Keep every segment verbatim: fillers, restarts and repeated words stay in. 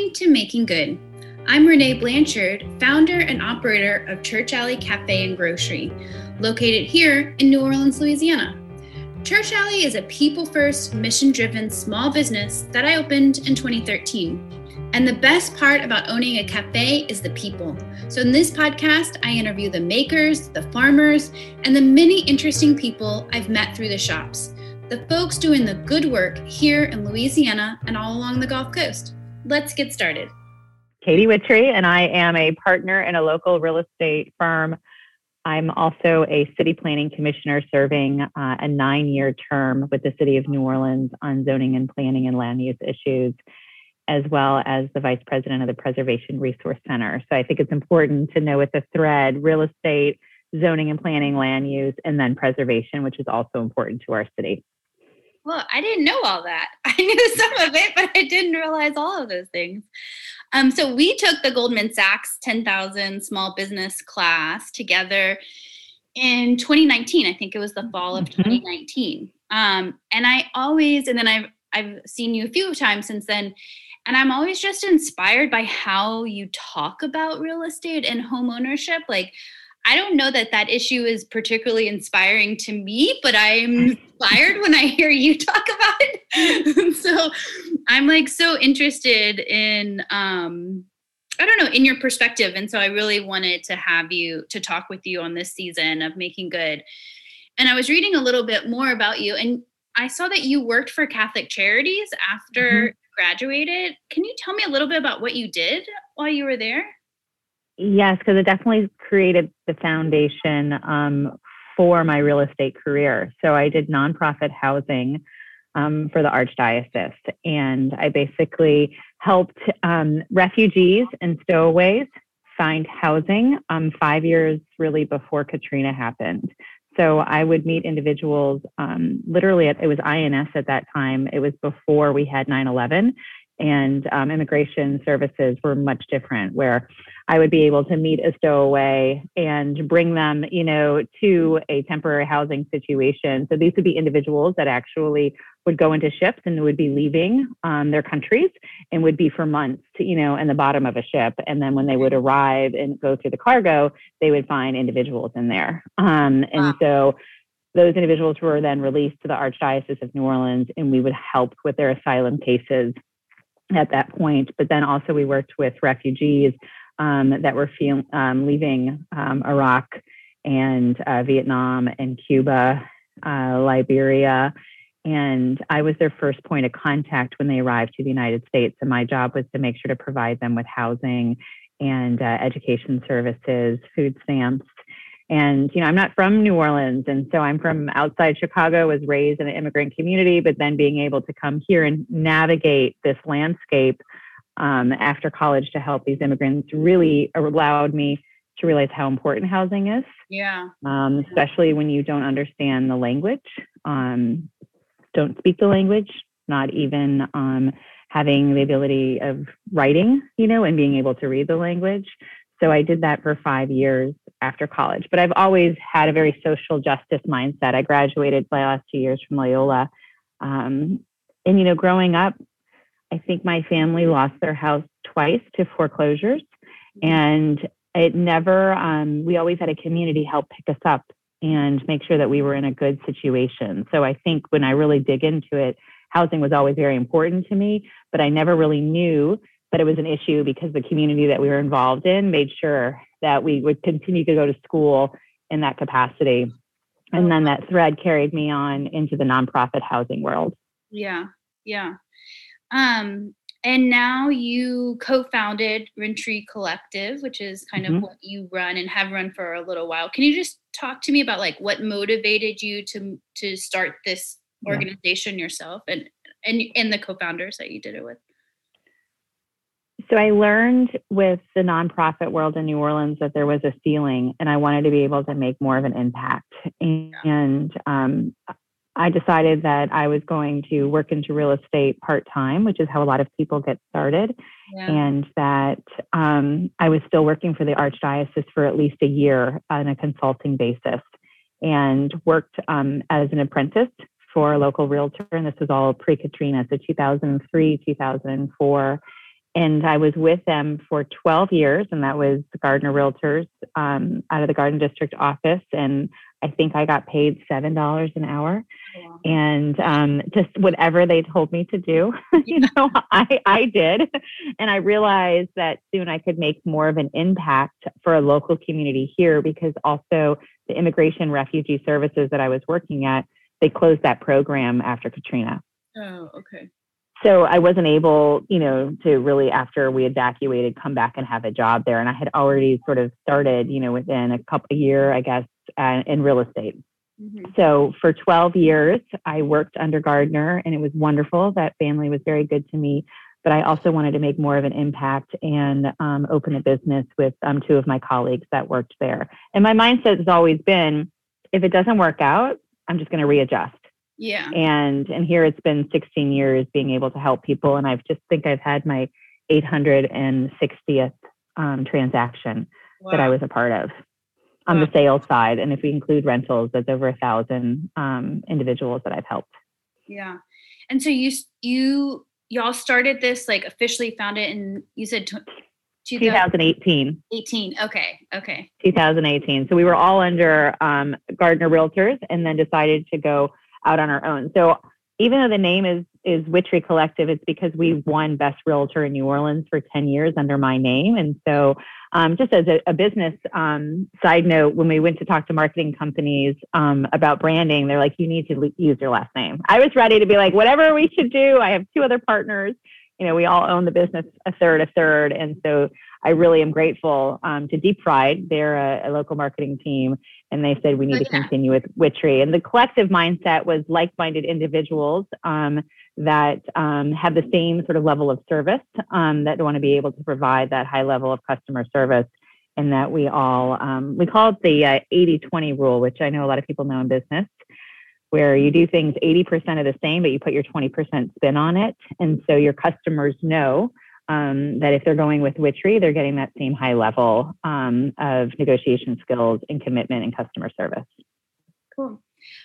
listening to Making Good. I'm Renee Blanchard, founder and operator of Church Alley Cafe and Grocery, located here in New Orleans, Louisiana. Church Alley is a people-first, mission-driven small business that I opened in twenty thirteen. And the best part about owning a cafe is the people. So in this podcast, I interview the makers, the farmers, and the many interesting people I've met through the shops. The folks doing the good work here in Louisiana and all along the Gulf Coast. Let's get started. Katie Wittry, and I am a partner in a local real estate firm. I'm also a city planning commissioner serving uh, a nine-year term with the city of New Orleans on zoning and planning and land use issues, as well as the vice president of the Preservation Resource Center. So I think it's important to know with the thread, real estate, zoning and planning, land use, and then preservation, which is also important to our city. Well, I didn't know all that. I knew some of it, but I didn't realize all of those things. Um, so we took the Goldman Sachs ten thousand Small Business class together in twenty nineteen. I think it was the fall of mm-hmm. twenty nineteen. Um, and I always, and then I've, I've seen you a few times since then, and I'm always just inspired by how you talk about real estate and home ownership. Like, I don't know that that issue is particularly inspiring to me, but I'm inspired when I hear you talk about it. So I'm like so interested in, um, I don't know, in your perspective. And so I really wanted to have you to talk with you on this season of Making Good. And I was reading a little bit more about you, and I saw that you worked for Catholic Charities after mm-hmm. graduated. Can you tell me a little bit about what you did while you were there? Yes, because it definitely created the foundation um, for my real estate career. So I did nonprofit housing um, for the Archdiocese, and I basically helped um, refugees and stowaways find housing um, five years really before Katrina happened. So I would meet individuals um, literally, at, it was I N S at that time. It was before we had nine eleven. And um, immigration services were much different, where I would be able to meet a stowaway and bring them, you know, to a temporary housing situation. So these would be individuals that actually would go into ships and would be leaving um, their countries and would be for months, you know, in the bottom of a ship. And then when they would arrive and go through the cargo, they would find individuals in there. Um, and wow. So those individuals were then released to the Archdiocese of New Orleans, and we would help with their asylum cases at that point. But then also we worked with refugees um, that were feel, um, leaving um, Iraq and uh, Vietnam and Cuba, uh, Liberia. And I was their first point of contact when they arrived to the United States. And my job was to make sure to provide them with housing and uh, education services, food stamps. And, you know, I'm not from New Orleans. And so I'm from outside Chicago, was raised in an immigrant community, but then being able to come here and navigate this landscape um, after college to help these immigrants really allowed me to realize how important housing is. Yeah. Um, especially when you don't understand the language, um, don't speak the language, not even um, having the ability of writing, you know, and being able to read the language. So I did that for five years after college, but I've always had a very social justice mindset. I graduated my last two years from Loyola. Um, and, you know, growing up, I think my family lost their house twice to foreclosures, and it never, um, we always had a community help pick us up and make sure that we were in a good situation. So I think when I really dig into it, housing was always very important to me, but I never really knew that it was an issue because the community that we were involved in made sure that we would continue to go to school in that capacity. And then that thread carried me on into the nonprofit housing world. Yeah, yeah. Um, and now you co-founded Rentry Collective, which is kind mm-hmm. of what you run and have run for a little while. Can you just talk to me about like what motivated you to to start this organization yeah. yourself and, and and the co-founders that you did it with? So I learned with the nonprofit world in New Orleans that there was a ceiling, and I wanted to be able to make more of an impact. And um, I decided that I was going to work into real estate part-time, which is how a lot of people get started. Yeah. And that um, I was still working for the Archdiocese for at least a year on a consulting basis, and worked um, as an apprentice for a local realtor. And this was all pre-Katrina, so two thousand three, two thousand four. and I was with them for twelve years, and that was Gardner Realtors um, out of the Garden District office. And I think I got paid seven dollars an hour. Wow. And um, just whatever they told me to do, you know, I, I did. And I realized that soon I could make more of an impact for a local community here, because also the immigration refugee services that I was working at, they closed that program after Katrina. Oh, okay. So I wasn't able, you know, to really, after we evacuated, come back and have a job there. And I had already sort of started, you know, within a couple of years, I guess, uh, in real estate. Mm-hmm. So for twelve years, I worked under Gardner, and it was wonderful. That family was very good to me. But I also wanted to make more of an impact and um, open a business with um, two of my colleagues that worked there. And my mindset has always been, if it doesn't work out, I'm just going to readjust. Yeah. And and here it's been sixteen years being able to help people. And I just think I've had my eight hundred sixtieth um, transaction wow. that I was a part of on wow. the sales side. And if we include rentals, that's over a thousand um, individuals that I've helped. Yeah. And so you, you, y'all started this, like officially found it in, you said t- twenty eighteen. eighteen. Okay. Okay. twenty eighteen. So we were all under um, Gardner Realtors, and then decided to go out on our own. So even though the name is is Witry Collective, it's because we won Best Realtor in New Orleans for ten years under my name. And so um, just as a, a business um, side note, when we went to talk to marketing companies um, about branding, they're like, you need to le- use your last name. I was ready to be like, whatever we should do. I have two other partners. You know, we all own the business, a third, a third. And so I really am grateful um, to Deep Fried. They're a, a local marketing team. And they said, we need oh, to yeah. continue with Witry. And the collective mindset was like-minded individuals um, that um, have the same sort of level of service, um, that want to be able to provide that high level of customer service. And that we all, um, we call it the uh, eighty twenty rule, which I know a lot of people know in business, where you do things eighty percent of the same, but you put your twenty percent spin on it. And so your customers know Um, that if they're going with Witry, they're getting that same high level um, of negotiation skills and commitment and customer service. Cool.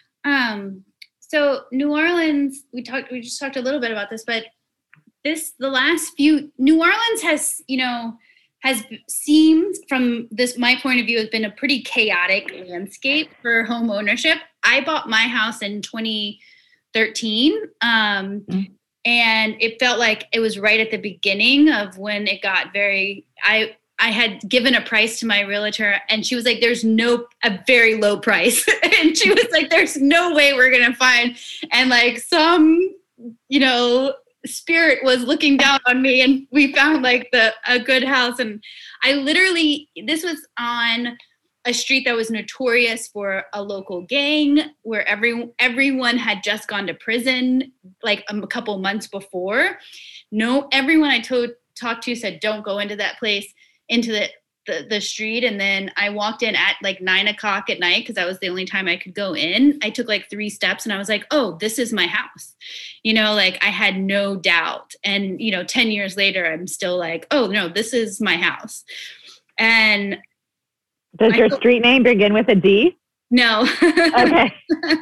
Um, so New Orleans, we talked, we just talked a little bit about this, but this, the last few, New Orleans has, you know, has seemed from this, my point of view, has been a pretty chaotic landscape for home ownership. I bought my house in twenty thirteen. Um, mm-hmm. And it felt like it was right at the beginning of when it got very, I I had given a price to my realtor, and she was like, there's no, a very low price. And she was like, there's no way we're going to find. And like some, you know, spirit was looking down on me, and we found like the, a good house. And I literally, this was on a street that was notorious for a local gang, where every, everyone had just gone to prison like a couple months before. No, everyone I told, talked to said, don't go into that place, into the, the, the street. And then I walked in at like nine o'clock at night, because that was the only time I could go in. I took like three steps, and I was like, oh, this is my house. You know, like I had no doubt. And, you know, ten years later, I'm still like, oh no, this is my house. And does your street name begin with a D? No. Okay.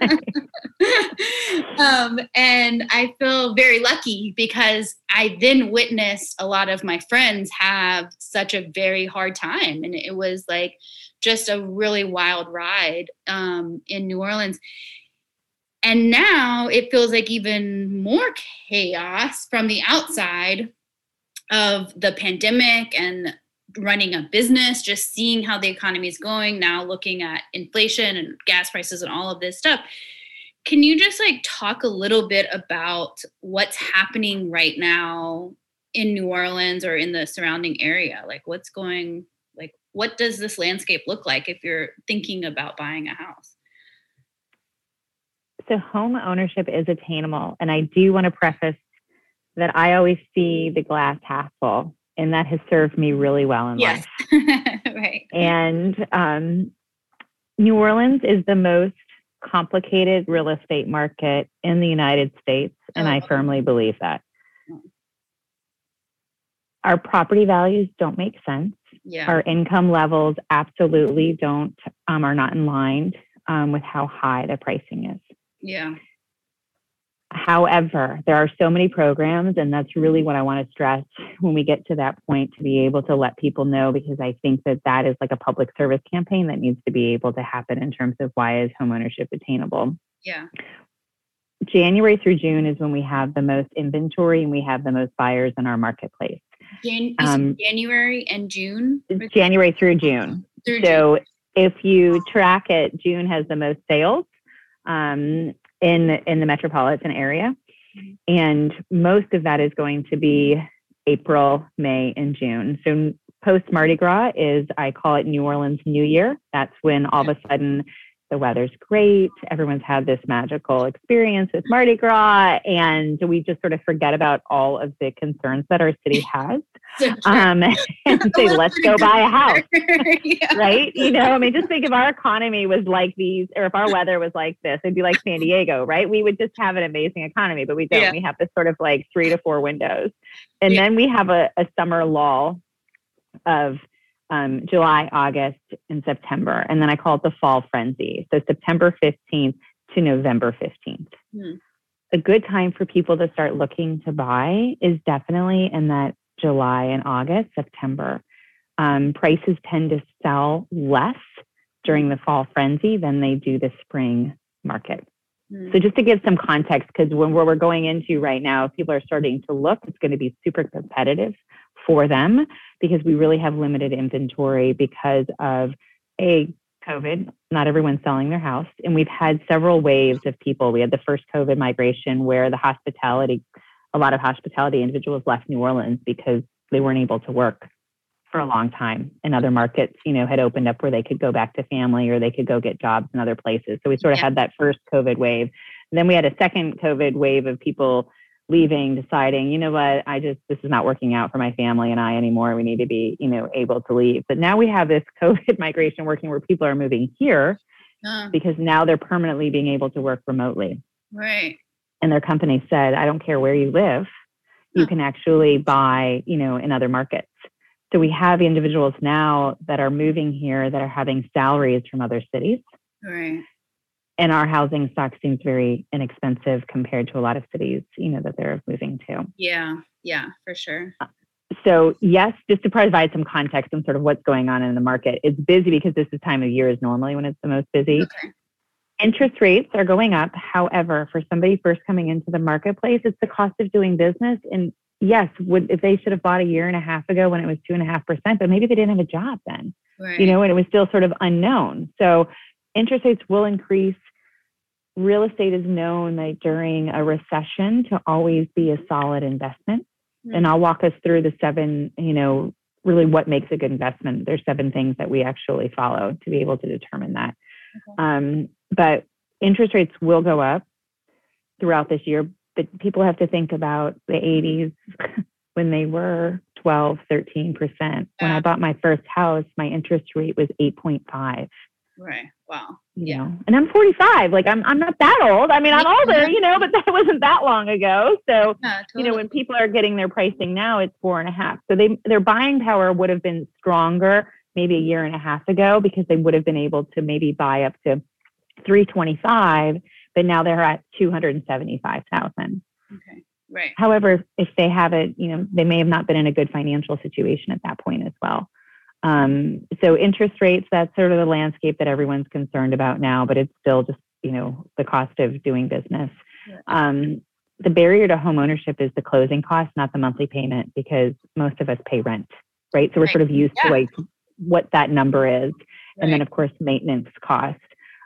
um, and I feel very lucky, because I then witnessed a lot of my friends have such a very hard time. And it was like just a really wild ride um, in New Orleans. And now it feels like even more chaos from the outside of the pandemic and running a business, just seeing how the economy is going, now looking at inflation and gas prices and all of this stuff. Can you just like talk a little bit about what's happening right now in New Orleans or in the surrounding area? Like what's going, like what does this landscape look like if you're thinking about buying a house? So home ownership is attainable. And I do want to preface that I always see the glass half full. And that has served me really well in yes. life. Right. And um, New Orleans is the most complicated real estate market in the United States. And oh, I firmly believe that. Oh. Our property values don't make sense. Yeah. Our income levels absolutely don't, um, are not in line um, with how high the pricing is. Yeah. However, there are so many programs, and that's really what I want to stress when we get to that point, to be able to let people know, because I think that that is like a public service campaign that needs to be able to happen in terms of why is homeownership attainable. Yeah. January through June is when we have the most inventory and we have the most buyers in our marketplace. Jan- um, January and June? January through June. Through so June. If you track it, June has the most sales. Um, in the, in the metropolitan area. And most of that is going to be April, May, and June. So post Mardi Gras is, I call it New Orleans New Year. That's when all of a sudden the weather's great. Everyone's had this magical experience with Mardi Gras, and we just sort of forget about all of the concerns that our city has. um, and say, let's go buy a house, yeah. Right? You know, I mean, just think if our economy was like these, or if our weather was like this, it'd be like San Diego, right? We would just have an amazing economy, but we don't. Yeah. We have this sort of like three to four windows. And yeah. then we have a, a summer lull of um, July, August, and September. And then I call it the fall frenzy. So September fifteenth to November fifteenth. Hmm. A good time for people to start looking to buy is definitely in that July and August, September. Um, prices tend to sell less during the fall frenzy than they do the spring market. Mm. So just to give some context, because when we're going into right now, if people are starting to look, it's going to be super competitive for them because we really have limited inventory because of a COVID. Not everyone's selling their house. And we've had several waves of people. We had the first COVID migration where the hospitality a lot of hospitality individuals left New Orleans because they weren't able to work for a long time. And other markets, you know, had opened up where they could go back to family or they could go get jobs in other places. So we sort of yeah. had that first COVID wave. And then we had a second COVID wave of people leaving, deciding, you know what, I just, this is not working out for my family and I anymore. We need to be, you know, able to leave. But now we have this COVID migration working where people are moving here uh. because now they're permanently being able to work remotely. Right. And their company said, I don't care where you live, you huh. can actually buy, you know, in other markets. So we have individuals now that are moving here that are having salaries from other cities. Right. And our housing stock seems very inexpensive compared to a lot of cities, you know, that they're moving to. Yeah, yeah, for sure. So yes, just to provide some context on sort of what's going on in the market, it's busy because this is time of year is normally when it's the most busy. Okay. Interest rates are going up. However, for somebody first coming into the marketplace, it's the cost of doing business. And yes, would if they should have bought a year and a half ago when it was two and a half percent, but maybe they didn't have a job then, right. you know, and it was still sort of unknown. So interest rates will increase. Real estate is known that during a recession to always be a solid investment. Mm-hmm. And I'll walk us through the seven, you know, really what makes a good investment. There's seven things that we actually follow to be able to determine that. Okay. Um, But interest rates will go up throughout this year. But people have to think about the eighties when they were twelve, thirteen percent. When I bought my first house, my interest rate was eight point five. Right. Wow. You yeah. know, and I'm forty-five. Like I'm, I'm not that old. I mean, I'm older, you know, but that wasn't that long ago. So, yeah, totally. You know, when people are getting their pricing now, it's four and a half. So they, their buying power would have been stronger maybe a year and a half ago because they would have been able to maybe buy up to three twenty-five, but now they're at two hundred seventy-five thousand. Okay. Right. However, if they have it, you know, they may have not been in a good financial situation at that point as well. Um, so interest rates, that's sort of the landscape that everyone's concerned about now, but it's still just, you know, the cost of doing business. Yeah. Um, the barrier to home ownership is the closing cost, not the monthly payment, because most of us pay rent, right? So we're right. sort of used yeah. to like what that number is. Right. And then of course, maintenance cost.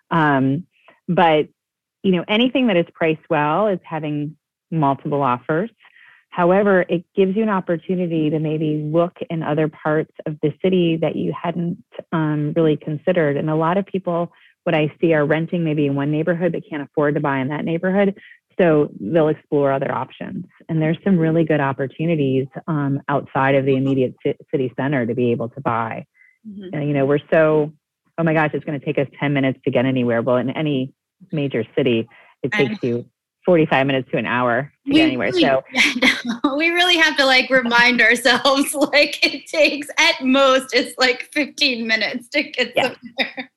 Um, but, you know, anything that is priced well is having multiple offers. However, it gives you an opportunity to maybe look in other parts of the city that you hadn't um, really considered. And a lot of people, what I see, are renting maybe in one neighborhood but can't afford to buy in that neighborhood. So they'll explore other options. And there's some really good opportunities um, outside of the immediate c- city center to be able to buy. Mm-hmm. And, you know, we're so, oh my gosh, it's going to take us ten minutes to get anywhere. Well, in any major city, it takes you forty-five minutes to an hour to get anywhere. Really, so yeah, we really have to like remind ourselves, like it takes at most, it's like fifteen minutes to get yeah. somewhere.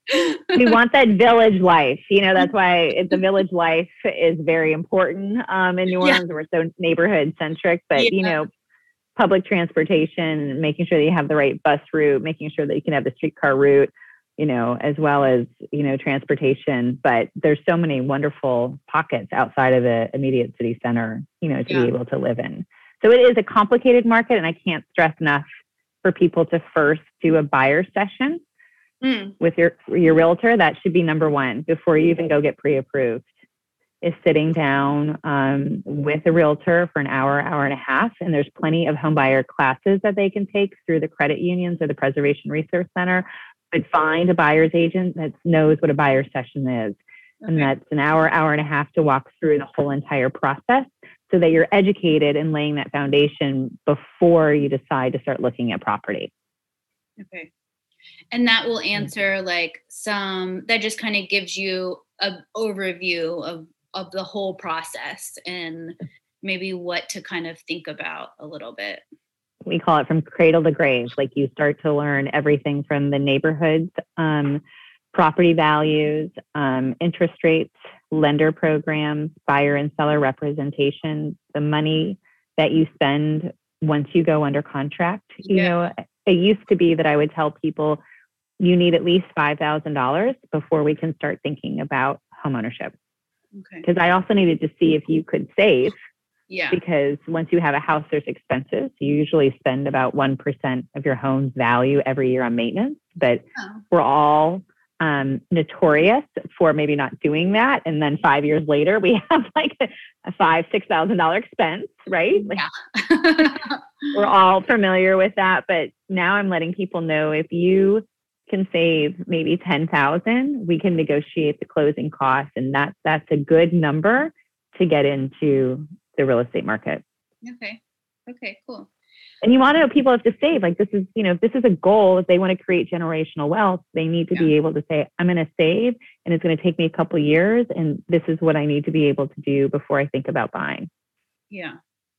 We want that village life. You know, that's why it's the village life is very important um, in New Orleans. Yeah. We're so neighborhood centric, but, yeah. you know, public transportation, making sure that you have the right bus route, making sure that you can have the streetcar route, you know, as well as, you know, transportation. But there's so many wonderful pockets outside of the immediate city center, you know, to yeah. be able to live in. So it is a complicated market, and I can't stress enough for people to first do a buyer session mm. with your, your realtor. That should be number one before you even go get pre-approved, is sitting down um, with a realtor for an hour, hour and a half. And there's plenty of home buyer classes that they can take through the credit unions or the Preservation Resource Center. But find a buyer's agent that knows what a buyer session is. Okay. And that's an hour, hour and a half to walk through the whole entire process so that you're educated and laying that foundation before you decide to start looking at property. Okay. And that will answer like some, that just kind of gives you an overview of, of the whole process and maybe what to kind of think about a little bit. We call it from cradle to grave. Like you start to learn everything from the neighborhoods, um, property values, um, interest rates, lender programs, buyer and seller representation, the money that you spend once you go under contract. You yeah. know, it used to be that I would tell people you need at least five thousand dollars before we can start thinking about homeownership. Okay. Because I also needed to see if you could save. Yeah. Because once you have a house, there's expenses. You usually spend about one percent of your home's value every year on maintenance, but oh. we're all um, notorious for maybe not doing that. And then five years later, we have like a, a five, six thousand dollar expense, right? Yeah. We're all familiar with that. But now I'm letting people know if you can save maybe ten thousand, we can negotiate the closing costs. And that's, that's a good number to get into the real estate market. Okay. Okay, cool. And you want to know people have to save. Like this is, you know, if this is a goal, if they want to create generational wealth, they need to yeah. be able to say, I'm going to save and it's going to take me a couple of years. And this is what I need to be able to do before I think about buying. Yeah.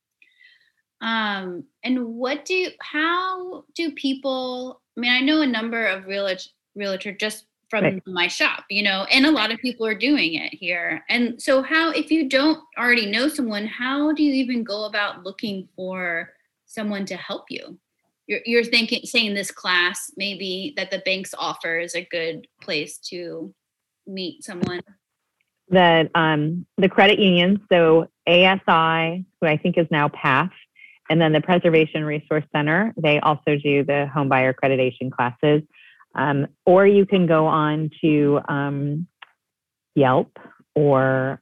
Um, and what do, how do people, I mean, I know a number of realtor, realtor just from right. my shop, you know, and a lot of people are doing it here. And so how, if you don't already know someone, how do you even go about looking for someone to help you? You're, you're thinking, saying this class, maybe that the banks offer is a good place to meet someone. The, um, the credit unions, so A S I, who I think is now P A F, and then the Preservation Resource Center, they also do the home buyer accreditation classes. Um, or you can go on to um, Yelp or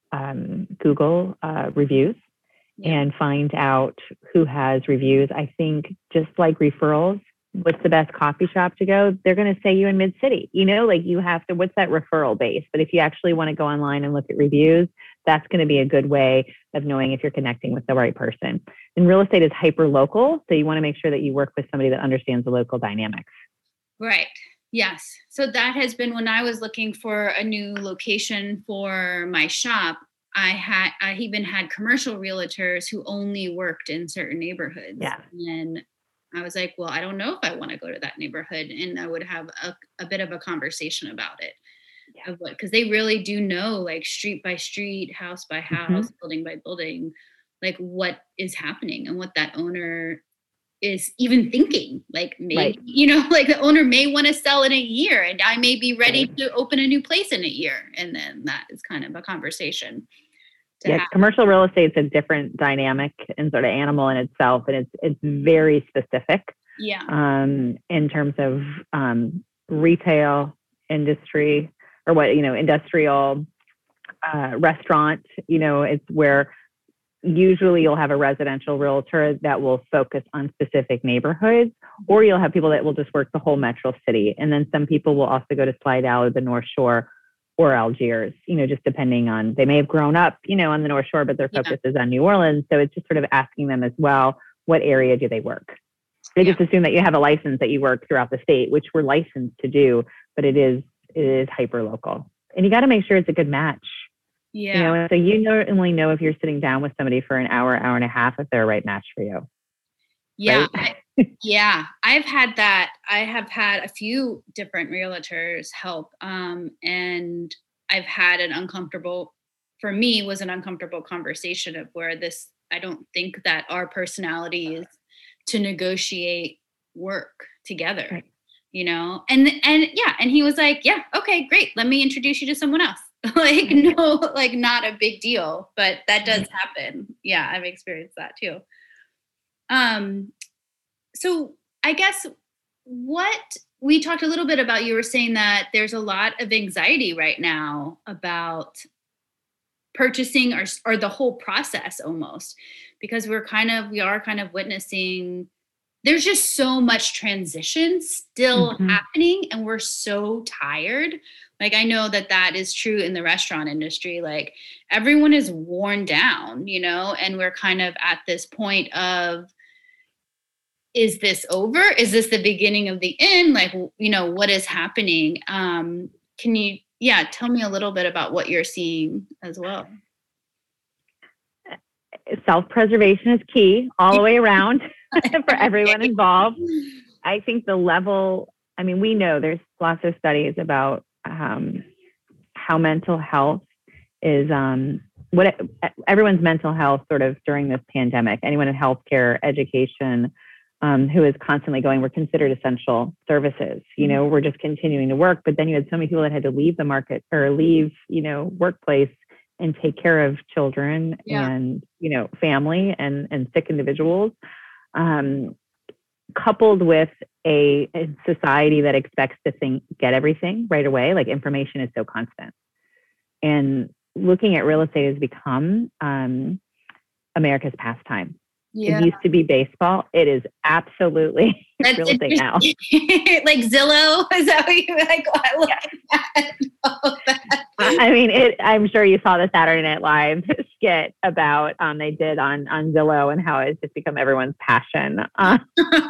um, Google uh, reviews yeah. and find out who has reviews. I think just like referrals, what's the best coffee shop to go? They're going to say you in Mid-City. You know, like you have to, what's that referral base? But if you actually want to go online and look at reviews, that's going to be a good way of knowing if you're connecting with the right person. And real estate is hyper local, so you want to make sure that you work with somebody that understands the local dynamics. Right. Yes. So that has been when I was looking for a new location for my shop. I had, I even had commercial realtors who only worked in certain neighborhoods. Yeah. And I was like, well, I don't know if I want to go to that neighborhood. And I would have a, a bit of a conversation about it. Yeah. Of what, because they really do know, like street by street, house by house, mm-hmm. building by building, like what is happening and what that owner is even thinking. Like maybe, right. you know, like the owner may want to sell in a year and I may be ready right. to open a new place in a year. And then that is kind of a conversation. Yeah, have. Commercial real estate is a different dynamic and sort of animal in itself. And it's it's very specific. Yeah. Um, in terms of um, retail industry or what, you know, industrial uh, restaurant, you know, it's where usually you'll have a residential realtor that will focus on specific neighborhoods, or you'll have people that will just work the whole metro city. And then some people will also go to Slidell or the North Shore or Algiers, you know, just depending on, they may have grown up, you know, on the North Shore, but their focus yeah. is on New Orleans. So it's just sort of asking them as well, what area do they work? They yeah. just assume that you have a license that you work throughout the state, which we're licensed to do, but it is, it is hyper local. And you got to make sure it's a good match. Yeah. You know, and so you not only know if you're sitting down with somebody for an hour, hour and a half, if they're a right match for you. Yeah. Right? Yeah, I've had that. I have had a few different realtors help. Um, and I've had an uncomfortable, for me, was an uncomfortable conversation of where this, I don't think that our personalities to negotiate work together, Right. you know? And, and yeah. And he was like, yeah, okay, great. Let me introduce you to someone else. Like, no, like not a big deal, but that does happen. Yeah. I've experienced that too. Um, so I guess what we talked a little bit about, you were saying that there's a lot of anxiety right now about purchasing or or the whole process almost, because we're kind of we are kind of witnessing there's just so much transition still Mm-hmm. happening and we're so tired. Like I know that that is true in the restaurant industry. Like everyone is worn down, you know, and we're kind of at this point of, is this over? Is this the beginning of the end? Like, you know, what is happening? Um, can you, yeah, tell me a little bit about what you're seeing as well? Self-preservation is key all the way around for everyone involved. I think the level, I mean, we know there's lots of studies about um, how mental health is, um, what it, everyone's mental health sort of during this pandemic, anyone in healthcare, education, um, who is constantly going, we're considered essential services. You know, we're just continuing to work, but then you had so many people that had to leave the market or leave, you know, workplace and take care of children Yeah. and, you know, family and, and sick individuals, um, coupled with a, a society that expects to think, get everything right away. Like information is so constant. And looking at real estate has become um, America's pastime. Yeah. It used to be baseball. It is absolutely That's real estate now. Like Zillow, is that what you like? I look Yeah. at all that. I mean, it, I'm sure you saw the Saturday Night Live skit about um, they did on on Zillow and how it's just become everyone's passion. Uh,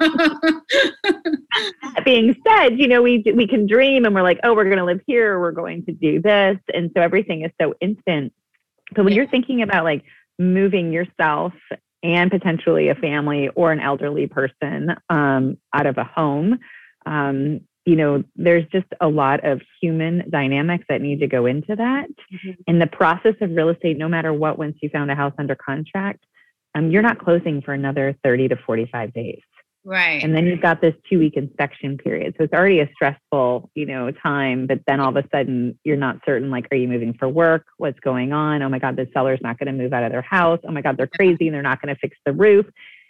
that being said, you know, we we can dream and we're like, oh, we're going to live here, we're going to do this, and so everything is so instant. So when Yeah. you're thinking about like moving yourself and potentially a family or an elderly person um, out of a home, um, you know, there's just a lot of human dynamics that need to go into that. Mm-hmm. In the process of real estate, no matter what, once you found a house under contract, um, you're not closing for another thirty to forty-five days. Right. And then you've got this two week inspection period. So it's already a stressful, you know, time, but then all of a sudden you're not certain, like, are you moving for work? What's going on? Oh my God, the seller's not going to move out of their house. Oh my God, they're crazy and they're not going to fix the roof.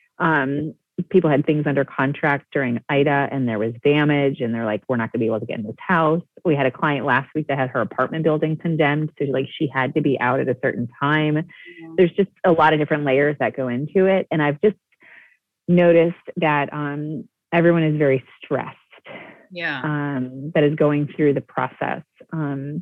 Um, people had things under contract during Ida and there was damage and they're like, we're not going to be able to get in this house. We had a client last week that had her apartment building condemned. So like she had to be out at a certain time. Yeah. There's just a lot of different layers that go into it. And I've just noticed that um, everyone is very stressed. Yeah. Um, that is going through the process. Um,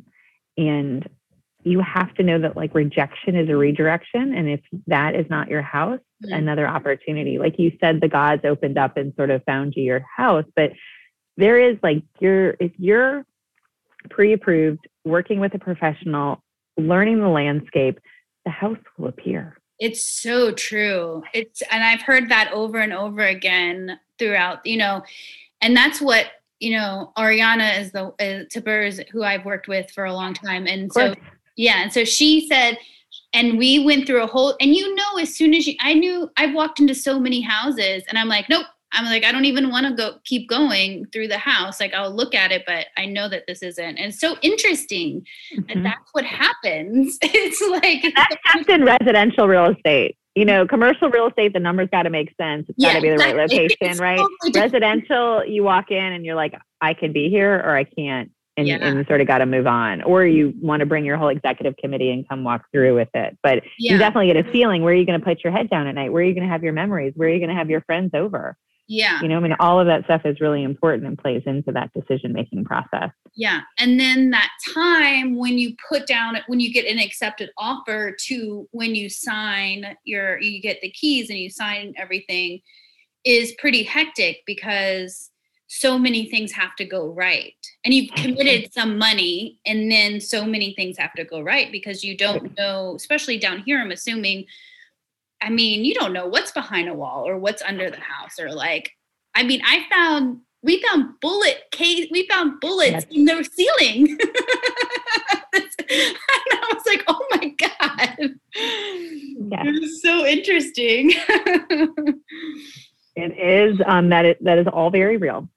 and you have to know that like rejection is a redirection. And if that is not your house, mm-hmm. another opportunity. Like you said, the gods opened up and sort of found you your house, but there is like you're, if you're pre-approved, working with a professional, learning the landscape, the house will appear. It's so true. It's, and I've heard that over and over again throughout, you know, and that's what, you know, Ariana is the, uh, Tipper is who I've worked with for a long time. And so, yeah. And so she said, and we went through a whole, and you know, as soon as you, I knew I've walked into so many houses and I'm like, nope. I'm like, I don't even want to go keep going through the house. Like I'll look at it, but I know that this isn't. And it's so interesting mm-hmm. that that's what happens. It's like, that's just in residential real estate. You know, commercial real estate, the numbers got to make sense. It's got to yeah, be the exactly. right location, it's right? Totally residential, you walk in and you're like, I can be here or I can't. And, yeah. and you sort of got to move on. Or you want to bring your whole executive committee and come walk through with it. But yeah. you definitely get a feeling, where are you going to put your head down at night? Where are you going to have your memories? Where are you going to have your friends over? Yeah. You know, I mean, all of that stuff is really important and plays into that decision-making process. Yeah. And then that time when you put down, when you get an accepted offer to when you sign your, you get the keys and you sign everything, is pretty hectic because so many things have to go right. And you've committed some money and then so many things have to go right because you don't know, especially down here, I'm assuming, I mean, you don't know what's behind a wall or what's under the house or like, I mean, I found, we found bullet case, we found bullets Yes. in the ceiling. And I was like, oh my God. Yes. It was so interesting. It is, um, that is, that is all very real.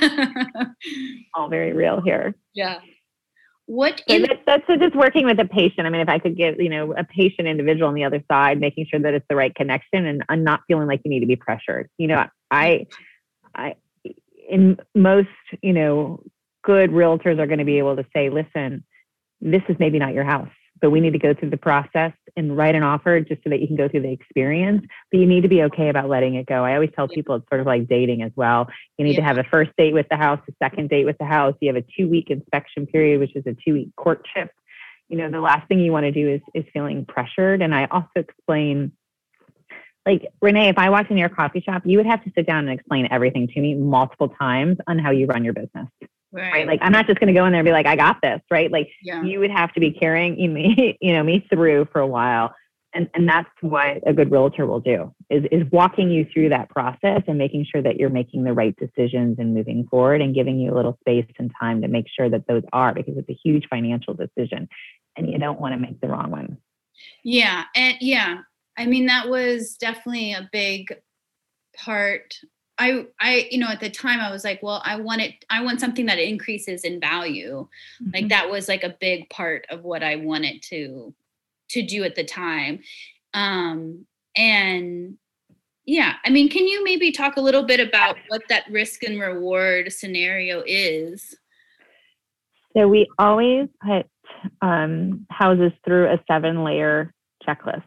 All very real here. Yeah. What So in- that's, that's so just working with a patient. I mean, if I could get, you know, a patient individual on the other side, making sure that it's the right connection and, and not feeling like you need to be pressured. You know, I, I, in most, you know, good realtors are going to be able to say, listen, this is maybe not your house, but we need to go through the process and write an offer just so that you can go through the experience. But you need to be okay about letting it go. I always tell people it's sort of like dating as well. You need yeah. to have a first date with the house, a second date with the house. You have a two week inspection period, which is a two week courtship. You know, the last thing you want to do is, is feeling pressured. And I also explain, like, Renee, if I walked in your coffee shop, you would have to sit down and explain everything to me multiple times on how you run your business. Right. right. Like, I'm not just going to go in there and be like, I got this, right? Like yeah. you would have to be carrying me, you know, me through for a while. And, and that's what a good realtor will do is, is walking you through that process and making sure that you're making the right decisions and moving forward and giving you a little space and time to make sure that those are, because it's a huge financial decision and you don't want to make the wrong one. Yeah. And yeah, I mean, that was definitely a big part. I, I, you know, at the time I was like, well, I want it, I want something that increases in value. Mm-hmm. Like that was like a big part of what I wanted to, to do at the time. Um, and yeah, I mean, can you maybe talk a little bit about what that risk and reward scenario is? So we always put um, houses through a seven layer checklist.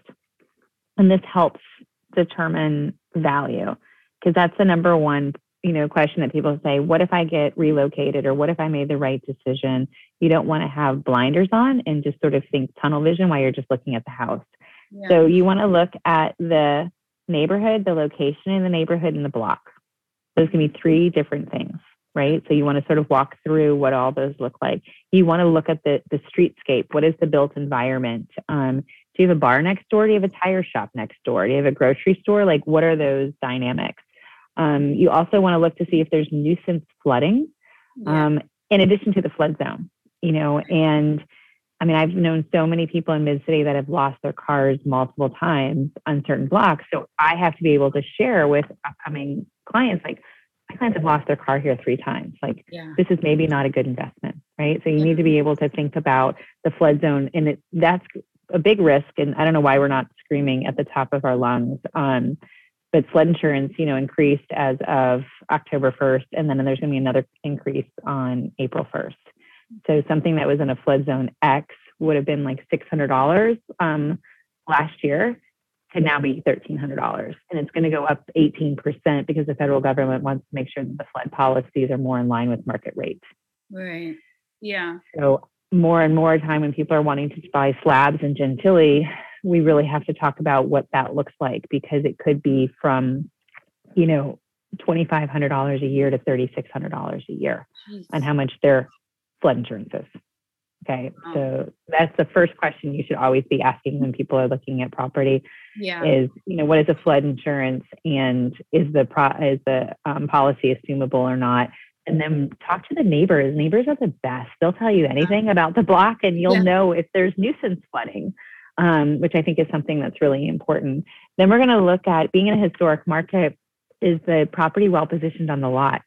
And this helps determine value. Because that's the number one, you know, question that people say, what if I get relocated or what if I made the right decision? You don't want to have blinders on and just sort of think tunnel vision while you're just looking at the house. Yeah. So you want to look at the neighborhood, the location in the neighborhood, and the block. Those can be three different things, right? So you want to sort of walk through what all those look like. You want to look at the, the streetscape. What is the built environment? Um, do you have a bar next door? Do you have a tire shop next door? Do you have a grocery store? Like, what are those dynamics? Um, you also want to look to see if there's nuisance flooding, yeah. um, in addition to the flood zone, you know, and I mean, I've known so many people in Mid-City that have lost their cars multiple times on certain blocks. So I have to be able to share with upcoming clients, like, my clients have lost their car here three times. Like, yeah. this is maybe not a good investment, right? So you yeah. need to be able to think about the flood zone, and it, that's a big risk. And I don't know why we're not screaming at the top of our lungs. Um, But flood insurance, you know, increased as of October first, and then there's going to be another increase on April first. So something that was in a flood zone X would have been like six hundred dollars um, last year, could now be thirteen hundred dollars. And it's going to go up eighteen percent because the federal government wants to make sure that the flood policies are more in line with market rates. Right. Yeah. So more and more time when people are wanting to buy slabs in Gentilly, we really have to talk about what that looks like, because it could be from, you know, twenty-five hundred dollars a year to thirty-six hundred dollars a year Jeez. On how much their flood insurance is. Okay. Wow. So that's the first question you should always be asking when people are looking at property yeah. is, you know, what is a flood insurance, and is the pro is the um, policy assumable or not? And then talk to the neighbors. Neighbors are the best. They'll tell you anything about the block, and you'll yeah. know if there's nuisance flooding. Um, which I think is something that's really important. Then we're going to look at, being in a historic market, is the property well positioned on the lot?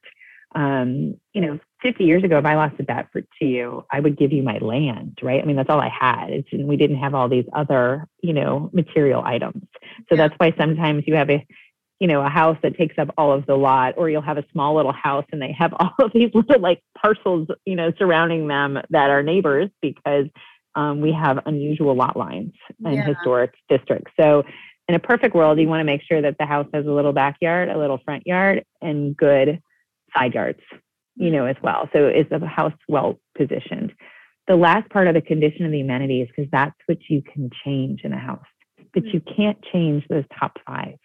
Um, you know, fifty years ago, if I lost a bet for, to you, I would give you my land, right? I mean, that's all I had. It's, and we didn't have all these other, you know, material items. So yeah. that's why sometimes you have a, you know, a house that takes up all of the lot, or you'll have a small little house and they have all of these little like parcels, you know, surrounding them that are neighbors, because Um, we have unusual lot lines in yeah. historic districts. So in a perfect world, you want to make sure that the house has a little backyard, a little front yard, and good side yards, you know, as well. So is the house well positioned? The last part of the condition of the amenities, because that's what you can change in a house, but you can't change those top five.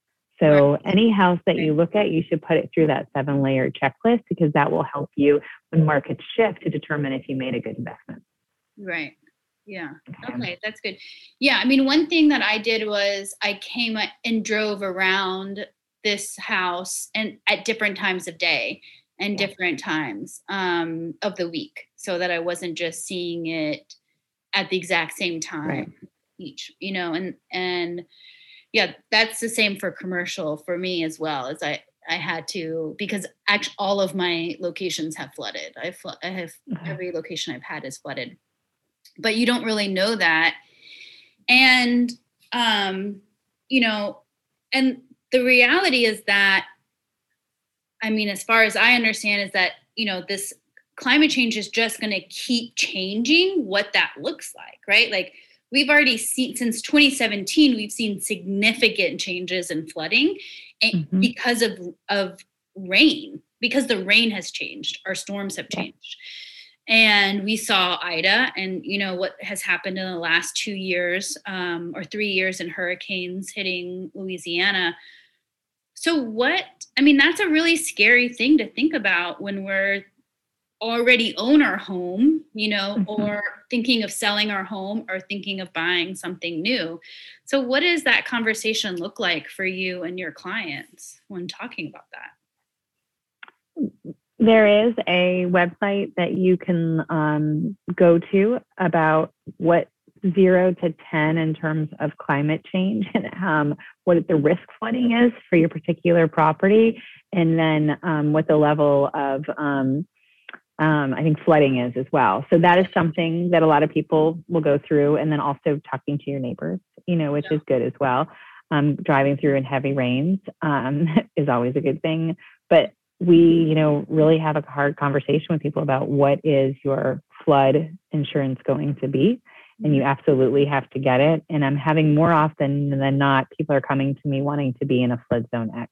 So right. any house that you look at, you should put it through that seven layer checklist, because that will help you when markets shift to determine if you made a good investment. Right. Yeah. Okay. That's good. Yeah. I mean, one thing that I did was I came and drove around this house and at different times of day and Yeah. different times um, of the week, so that I wasn't just seeing it at the exact same time Right. each, you know, and, and yeah, that's the same for commercial for me as well. As I, I had to, because actually all of my locations have flooded. I, fl- I have Okay. every location I've had is flooded, but you don't really know that. And, um, you know, and the reality is that, I mean, as far as I understand, is that, you know, this climate change is just going to keep changing what that looks like, right? Like we've already seen since twenty seventeen, we've seen significant changes in flooding Mm-hmm. because of, of rain, because the rain has changed, our storms have changed. And we saw Ida and, you know, what has happened in the last two years um, or three years in hurricanes hitting Louisiana. So what, I mean, that's a really scary thing to think about when we're already own our home, you know, Mhm. or thinking of selling our home or thinking of buying something new. So what does that conversation look like for you and your clients when talking about that? There is a website that you can um, go to about what zero to ten in terms of climate change and um, what the risk flooding is for your particular property, and then um, what the level of um, um, I think flooding is as well. So that is something that a lot of people will go through, and then also talking to your neighbors, you know, which is good as well. Um, driving through in heavy rains um, is always a good thing, but we, you know, really have a hard conversation with people about what is your flood insurance going to be. And you absolutely have to get it. And I'm having more often than not, people are coming to me wanting to be in a flood zone X,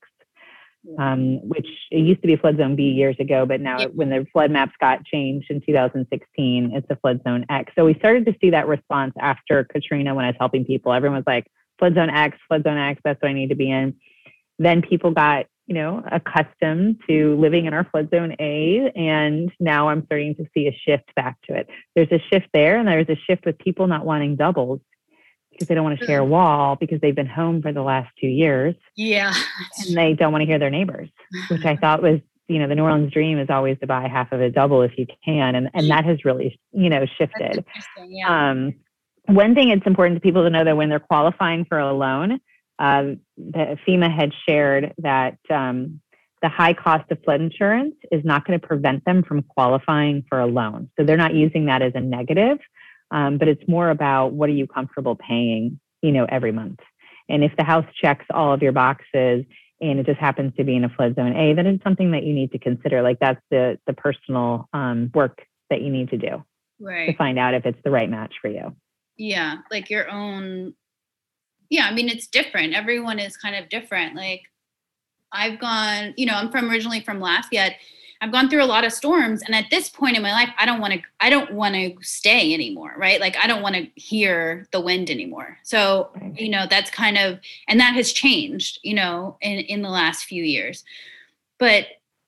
um, which it used to be flood zone B years ago, but now Yeah. when the flood maps got changed in two thousand sixteen, it's a flood zone X. So we started to see that response after Katrina when I was helping people. Everyone was like, flood zone X, flood zone X, that's what I need to be in. Then people got, you know, accustomed to living in our flood zone A, and now I'm starting to see a shift back to it. There's a shift there, and there's a shift with people not wanting doubles because they don't want to share a wall because they've been home for the last two years. Yeah. And they don't want to hear their neighbors, which I thought was, you know, the New Orleans dream is always to buy half of a double if you can. And, and that has really, you know, shifted. Yeah. Um, one thing it's important to people to know that when they're qualifying for a loan, uh, the FEMA had shared that um, the high cost of flood insurance is not going to prevent them from qualifying for a loan. So they're not using that as a negative, um, but it's more about what are you comfortable paying, you know, every month. And if the house checks all of your boxes and it just happens to be in a flood zone A, then it's something that you need to consider. Like that's the the personal um, work that you need to do right. to find out if it's the right match for you. Yeah, like your own. Yeah, I mean, it's different. Everyone is kind of different. Like I've gone, you know, I'm from originally from Lafayette. I've gone through a lot of storms, and at this point in my life, I don't want to. I don't want to stay anymore, right? Like I don't want to hear the wind anymore. So you know, that's kind of, and that has changed, you know, in in the last few years. But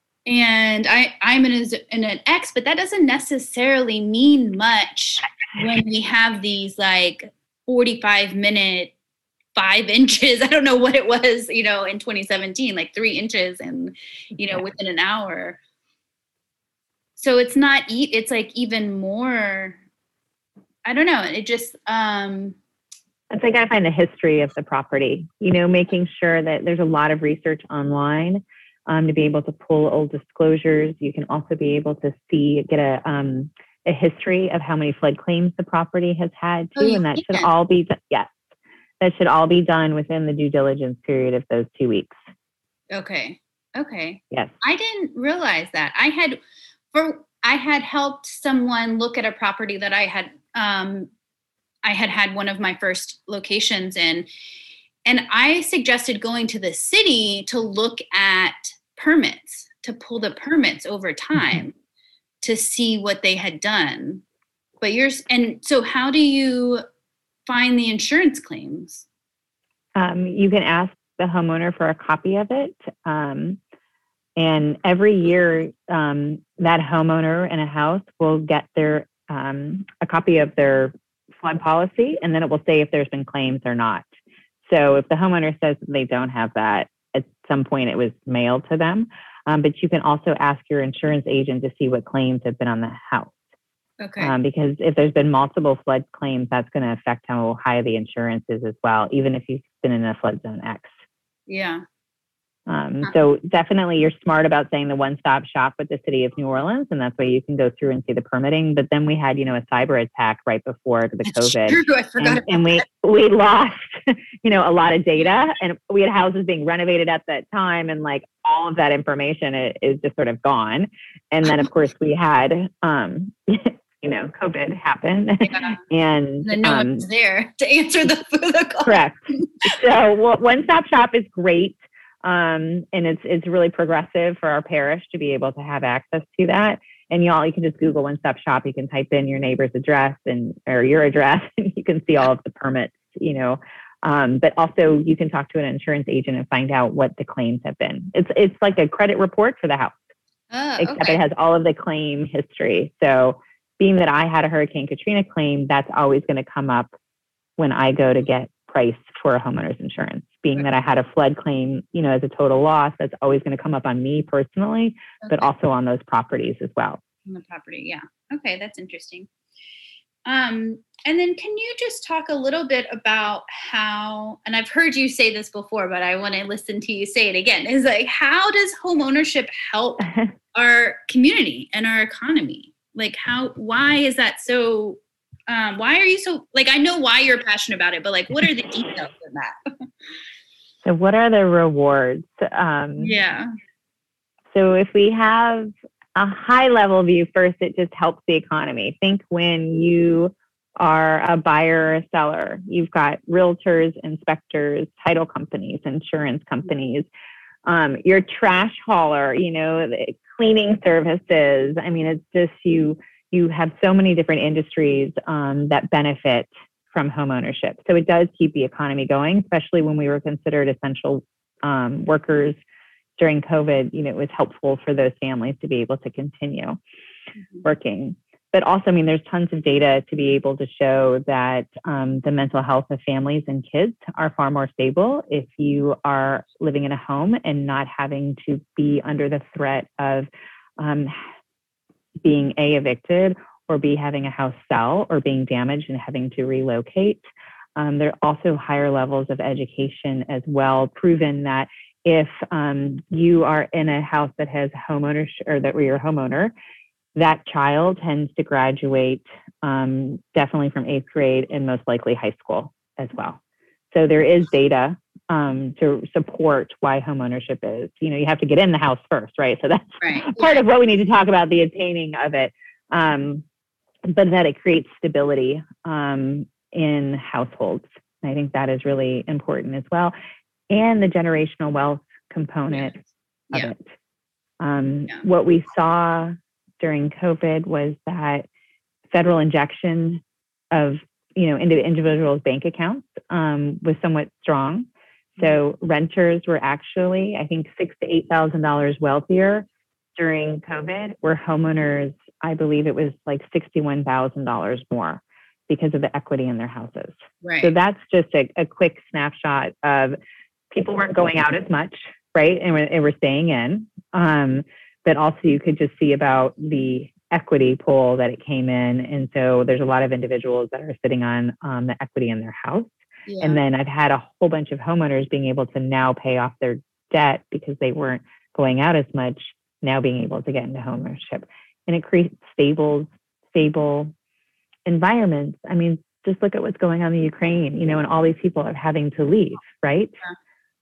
and I I'm in, a, in an X, but that doesn't necessarily mean much when we have these like forty-five minute five inches. I don't know what it was, you know, in twenty seventeen, like three inches and, you know, within an hour. So it's not, it's like even more, I don't know. It just, um, it's like I find the history of the property, you know, making sure that there's a lot of research online um, to be able to pull old disclosures. You can also be able to see, get a, um, a history of how many flood claims the property has had too. Oh, and that can. should all be, yes, that should all be done within the due diligence period of those two weeks. Okay. Okay. Yes. I didn't realize that. I had, for, I had helped someone look at a property that I had, um, I had had one of my first locations in, and I suggested going to the city to look at permits, to pull the permits over time mm-hmm. to see what they had done. But yours, and so how do you find the insurance claims? Um, you can ask the homeowner for a copy of it. Um, and every year, um, that homeowner in a house will get their um, a copy of their flood policy, and then it will say if there's been claims or not. So if the homeowner says that they don't have that, at some point it was mailed to them. Um, but you can also ask your insurance agent to see what claims have been on the house. Okay. Um, because if there's been multiple flood claims, that's going to affect how high the insurance is as well, even if you've been in a flood zone X. Yeah. Um, so definitely you're smart about saying the one-stop shop with the city of New Orleans, and that's why you can go through and see the permitting. But then we had, you know, a cyber attack right before the That's COVID. true. I forgot and, and we, we lost, you know, a lot of data, and we had houses being renovated at that time, and like all of that information is, is just sort of gone. And then of course we had, um, you know, COVID happen. Yeah. and, and then no um, one's there to answer the, the call. Correct. So well, one-stop shop is great. Um, and it's it's really progressive for our parish to be able to have access to that. And y'all, you can just Google One Stop Shop. You can type in your neighbor's address and or your address, and you can see all of the permits. You know, um, but also you can talk to an insurance agent and find out what the claims have been. It's it's like a credit report for the house, oh, except okay. it has all of the claim history. So, being that I had a Hurricane Katrina claim, that's always going to come up when I go to get price for a homeowner's insurance. Being that I had a flood claim, you know, as a total loss, that's always going to come up on me personally, okay. but also on those properties as well. On the property, yeah. Okay, that's interesting. Um, and then can you just talk a little bit about how, and I've heard you say this before, but I want to listen to you say it again, is like, how does home ownership help our community and our economy? Like how, why is that so Um, why are you so, like, I know why you're passionate about it, but like, what are the details of that? So what are the rewards? Um, yeah. So if we have a high level view first, it just helps the economy. Think when you are a buyer or a seller, you've got realtors, inspectors, title companies, insurance companies, um, your trash hauler, you know, the cleaning services. I mean, it's just you, you have so many different industries um, that benefit from home ownership. So it does keep the economy going, especially when we were considered essential um, workers during COVID. You know, it was helpful for those families to be able to continue mm-hmm. working. But also, I mean, there's tons of data to be able to show that um, the mental health of families and kids are far more stable if you are living in a home and not having to be under the threat of um, being A, evicted, or B, having a house sell or being damaged and having to relocate. Um, there are also higher levels of education as well, proven that if um, you are in a house that has homeownership or that you're a homeowner, that child tends to graduate um, definitely from eighth grade and most likely high school as well. So there is data um, to support why homeownership is. You know, you have to get in the house first, right? So that's right. part yeah. of what we need to talk about, the attaining of it. Um, but that it creates stability um, in households. And I think that is really important as well. And the generational wealth component yeah. of Yeah. it. Um, yeah. What we saw during COVID was that federal injection of, you know, into individuals' bank accounts um, was somewhat strong. So renters were actually, I think, six to eight thousand dollars wealthier during COVID, where homeowners, I believe it was like sixty-one thousand dollars more because of the equity in their houses. Right. So that's just a, a quick snapshot of people weren't going out as much, right? And we're, and we're staying in. Um, but also you could just see about the equity pool that it came in. And so there's a lot of individuals that are sitting on um, the equity in their house. Yeah. And then I've had a whole bunch of homeowners being able to now pay off their debt because they weren't going out as much, now being able to get into homeownership. And it creates stable, stable environments. I mean, just look at what's going on in Ukraine, you know, and all these people are having to leave, right? Yeah.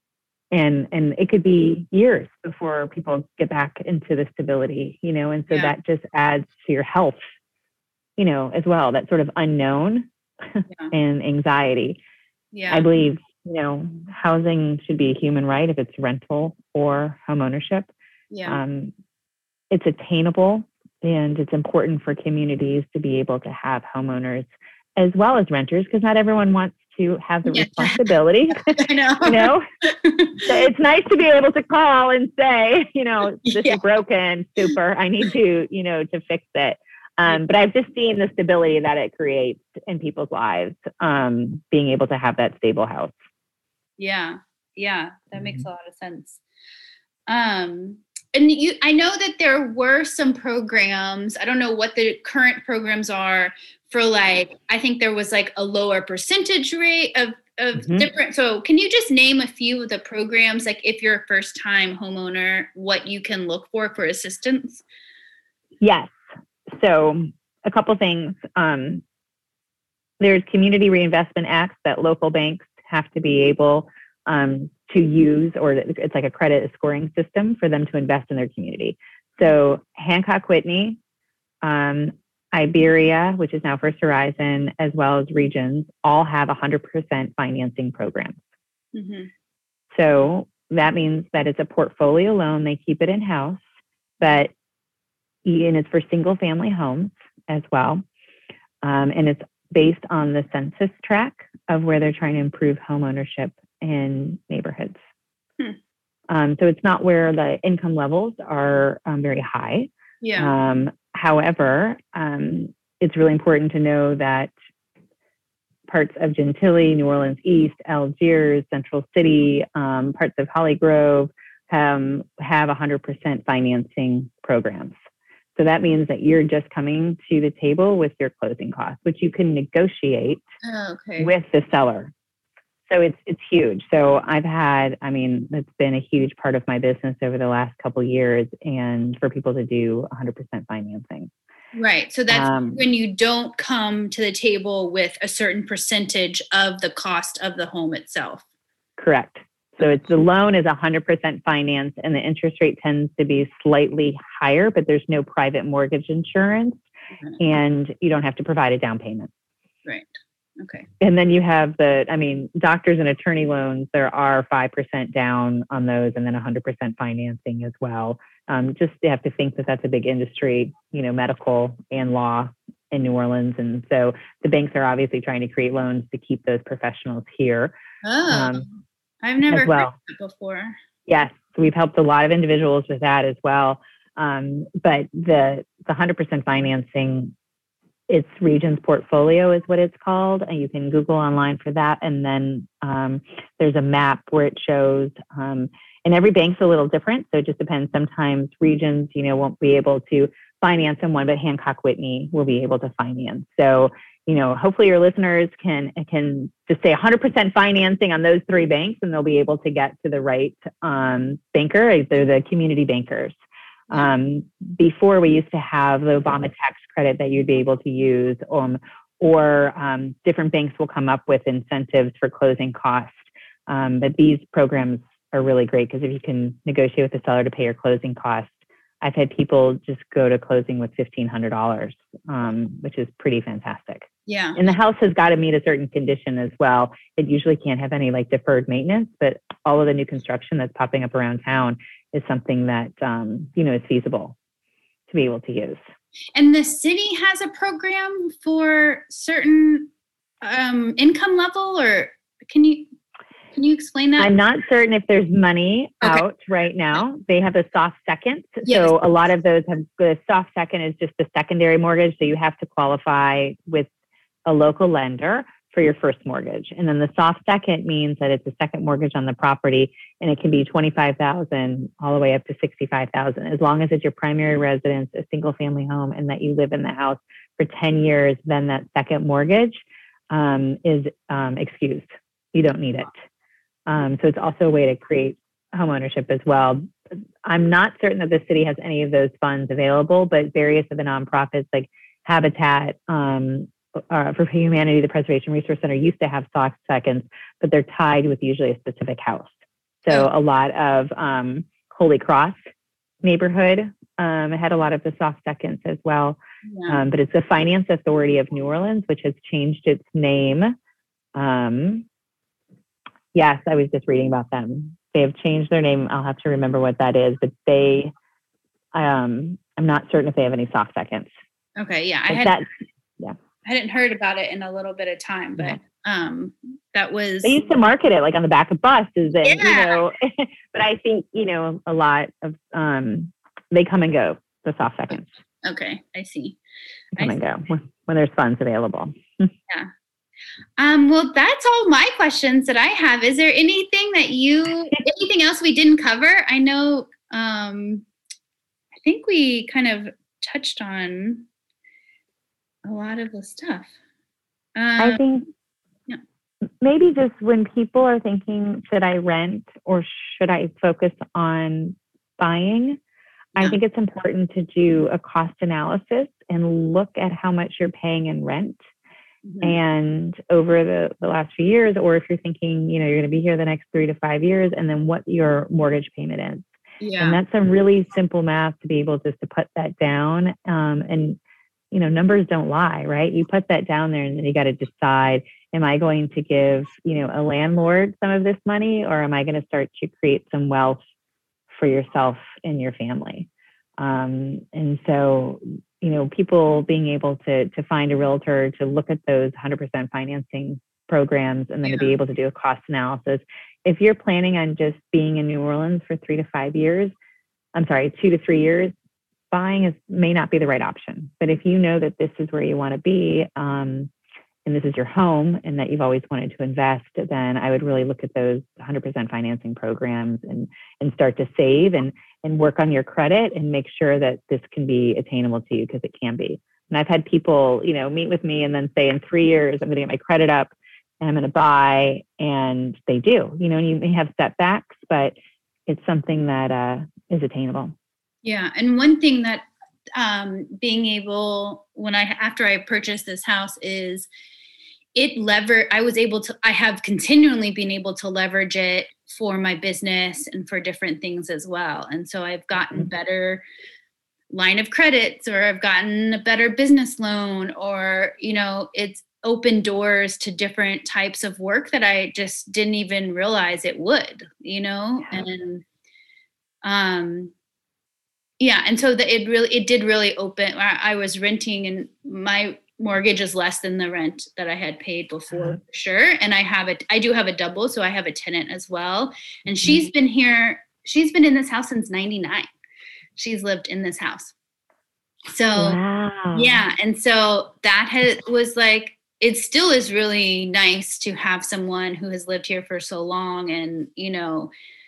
And and it could be years before people get back into the stability, you know, and so yeah. that just adds to your health, you know, as well, that sort of unknown yeah. and anxiety. Yeah. I believe, you know, housing should be a human right if it's rental or home ownership. Yeah. Um, it's attainable, and it's important for communities to be able to have homeowners as well as renters, because not everyone wants to have the yeah. responsibility. I know. You know, so it's nice to be able to call and say, you know, this yeah. is broken, super, I need to, you know, to fix it. Um, but I've just seen the stability that it creates in people's lives, um, being able to have that stable house. Yeah. Yeah, that makes Mhm. a lot of sense. Um, and you, I know that there were some programs. I don't know what the current programs are for like, I think there was like a lower percentage rate of, of Mhm. different. So can you just name a few of the programs, like if you're a first time homeowner, what you can look for for assistance? Yes. So a couple things. Um, there's community reinvestment acts that local banks have to be able um, to use, or it's like a credit scoring system for them to invest in their community. So Hancock Whitney, um, Iberia, which is now First Horizon, as well as Regions, all have one hundred percent financing programs. Mm-hmm. So that means that it's a portfolio loan. They keep it in house, but and it's for single family homes as well. Um, and it's based on the census tract of where they're trying to improve home ownership in neighborhoods. Hmm. Um, so it's not where the income levels are um, very high. Yeah. Um, however, um, it's really important to know that parts of Gentilly, New Orleans East, Algiers, Central City, um, parts of Holly Grove um, have one hundred percent financing programs. So that means that you're just coming to the table with your closing costs, which you can negotiate oh, okay. with the seller. So it's it's huge. So I've had, I mean, it's been a huge part of my business over the last couple of years, and for people to do one hundred percent financing. Right. So that's um, when you don't come to the table with a certain percentage of the cost of the home itself. Correct. So it's the loan is one hundred percent financed, and the interest rate tends to be slightly higher, but there's no private mortgage insurance, mm-hmm. and you don't have to provide a down payment. Right. Okay. And then you have the, I mean, doctors and attorney loans, there are five percent down on those, and then one hundred percent financing as well. Um, just you have to think that that's a big industry, you know, medical and law in New Orleans. And so the banks are obviously trying to create loans to keep those professionals here. Oh, um, I've never well. heard that before. Yes, we've helped a lot of individuals with that as well. Um, but the, the one hundred percent financing, it's Regions Portfolio is what it's called. And you can Google online for that. And then um, there's a map where it shows, um, and every bank's a little different. So it just depends. Sometimes Regions, you know, won't be able to finance in one, but Hancock Whitney will be able to finance. So, you know, hopefully your listeners can can just say one hundred percent financing on those three banks, and they'll be able to get to the right um, banker. They're the community bankers. Um, before we used to have the Obama tax credit that you'd be able to use, um, or um, different banks will come up with incentives for closing costs. Um, but these programs are really great because if you can negotiate with the seller to pay your closing costs, I've had people just go to closing with fifteen hundred dollars, um, which is pretty fantastic. Yeah. And the house has got to meet a certain condition as well. It usually can't have any like deferred maintenance, but all of the new construction that's popping up around town is something that, um, you know, is feasible to be able to use. And the city has a program for certain um, income level, or can you can you explain that? I'm not certain if there's money okay. out right now. They have a soft second. Yes. So a lot of those have the soft second is just the secondary mortgage. So you have to qualify with a local lender for your first mortgage. And then the soft second means that it's a second mortgage on the property, and it can be twenty-five thousand all the way up to sixty-five thousand. As long as it's your primary residence, a single family home, and that you live in the house for ten years, then that second mortgage um, is um, excused. You don't need it. Um, so it's also a way to create home ownership as well. I'm not certain that the city has any of those funds available, but various of the nonprofits like Habitat, um, Uh, for Humanity, the Preservation Resource Center used to have soft seconds, but they're tied with usually a specific house. So a lot of um, Holy Cross neighborhood um, had a lot of the soft seconds as well. Yeah. Um, but it's the Finance Authority of New Orleans, which has changed its name. Um, yes, I was just reading about them. They have changed their name. I'll have to remember what that is, but they, um, I'm not certain if they have any soft seconds. Okay, yeah. I but had that, yeah. I hadn't heard about it in a little bit of time, but um, that was. They used to market it like on the back of buses, and yeah. you know. But I think you know a lot of um, they come and go. The soft seconds. Okay, I see. They come I and see. go when, when there's funds available. Yeah. Um, well, that's all my questions that I have. Is there anything that you, anything else we didn't cover? I know, um, I think we kind of touched on a lot of the stuff. I Um, think yeah. maybe just when people are thinking, should I rent or should I focus on buying? I Yeah. think it's important to do a cost analysis and look at how much you're paying in rent. Mhm. And over the, the last few years, or if you're thinking, you know, you're going to be here the next three to five years, and then what your mortgage payment is. Yeah. And that's some really simple math to be able just to put that down. Um, and, you know, numbers don't lie, right? You put that down there and then you got to decide, am I going to give, you know, a landlord some of this money, or am I going to start to create some wealth for yourself and your family? Um, and so, you know, people being able to to find a realtor to look at those one hundred percent financing programs and then Yeah. to be able to do a cost analysis. If you're planning on just being in New Orleans for three to five years, I'm sorry, two to three years, buying is may not be the right option. But if you know that this is where you want to be, um, and this is your home and that you've always wanted to invest, then I would really look at those one hundred percent financing programs and and start to save and and work on your credit and make sure that this can be attainable to you, because it can be. And I've had people, you know, meet with me and then say in three years, I'm going to get my credit up and I'm going to buy, and they do, you know, and you may have setbacks, but it's something that uh, is attainable. Yeah. And one thing that um, being able, when I, after I purchased this house is it lever, I was able to, I have continually been able to leverage it for my business and for different things as well. And so I've gotten better line of credits, or I've gotten a better business loan, or, you know, it's opened doors to different types of work that I just didn't even realize it would, you know, Yeah. and, um, yeah. And so the, it really, it did really open, I, I was renting and my mortgage is less than the rent that I had paid before, Uh-huh. for sure. And I have it, I do have a double, so I have a tenant as well. And she's been here, she's been in this house since ninety-nine. She's lived in this house. So Wow. yeah. And so that has, was like, it still is really nice to have someone who has lived here for so long and, you know,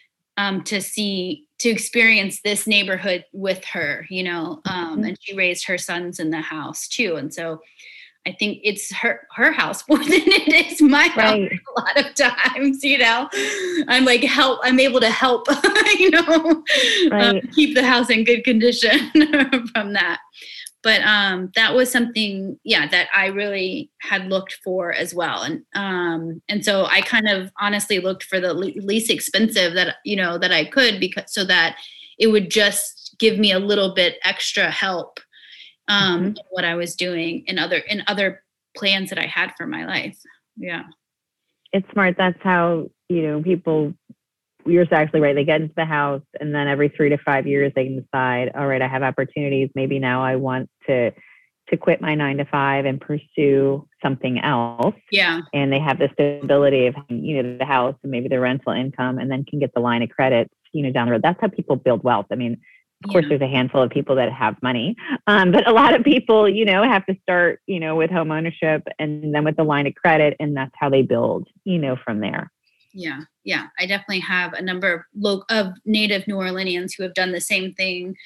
um, to see, to experience this neighborhood with her, you know, um, Mhm. and she raised her sons in the house too. And so I think it's her, her house more than it is my house. Right. A lot of times, you know, I'm like, help, I'm able to help, you know, Right. um, keep the house in good condition from that. But um, that was something, yeah, that I really had looked for as well. And um, and so I kind of honestly looked for the le- least expensive that, you know, that I could, because so that it would just give me a little bit extra help um, Mhm. in what I was doing in other in other plans that I had for my life. Yeah. It's smart. That's how, you know, people, you're actually right. They get into the house and then every three to five years they can decide, all right, I have opportunities. Maybe now I want to to quit my nine to five and pursue something else. Yeah. And they have the stability of, you know, the house and maybe the rental income, and then can get the line of credit, you know, down the road. That's how people build wealth. I mean, of course, Yeah. there's a handful of people that have money, um, but a lot of people, you know, have to start, you know, with home ownership and then with the line of credit, and that's how they build, you know, from there. Yeah, yeah, I definitely have a number of lo- of native New Orleanians who have done the same thing.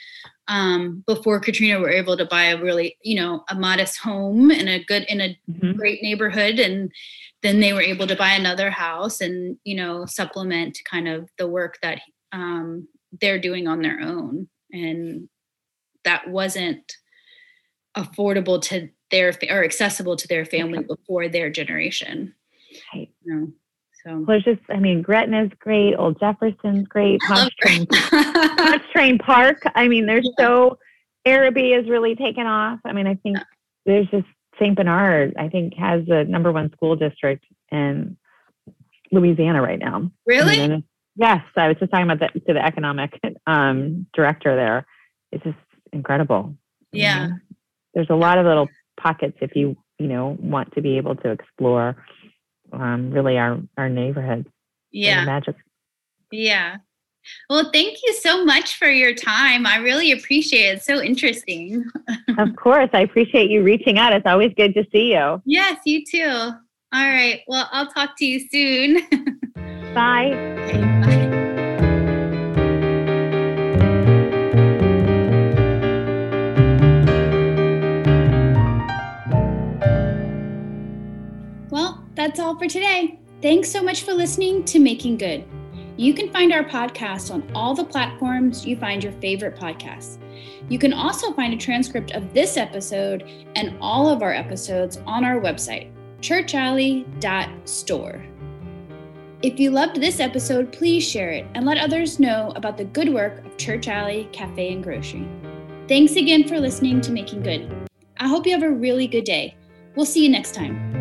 Um, before Katrina, were able to buy a really, you know, a modest home in a good, in a Mhm. great neighborhood, and then they were able to buy another house and, you know, supplement kind of the work that um, they're doing on their own, and that wasn't affordable to their fa- or accessible to their family before their generation. Right. You know? So Well, it's just, I mean, Gretna's great. Old Jefferson's great. I love Train, her. Train Park. I mean, there's Yeah. so, Araby has really taken off. I mean, I think there's just Saint Bernard, I think, has the number one school district in Louisiana right now. Really? I mean, yes. I was just talking about that to the economic um, director there. It's just incredible. Yeah. You know? There's a lot of little pockets if you, you know, want to be able to explore um, really our, our neighborhood. Yeah. Magic. Yeah. Well, thank you so much for your time. I really appreciate it. It's so interesting. Of course. I appreciate you reaching out. It's always good to see you. Yes, you too. All right. Well, I'll talk to you soon. Bye. Okay, bye. Well, that's all for today. Thanks so much for listening to Making Good. You can find our podcast on all the platforms you find your favorite podcasts. You can also find a transcript of this episode and all of our episodes on our website, church alley dot store. If you loved this episode, please share it and let others know about the good work of Church Alley Cafe and Grocery. Thanks again for listening to Making Good. I hope you have a really good day. We'll see you next time.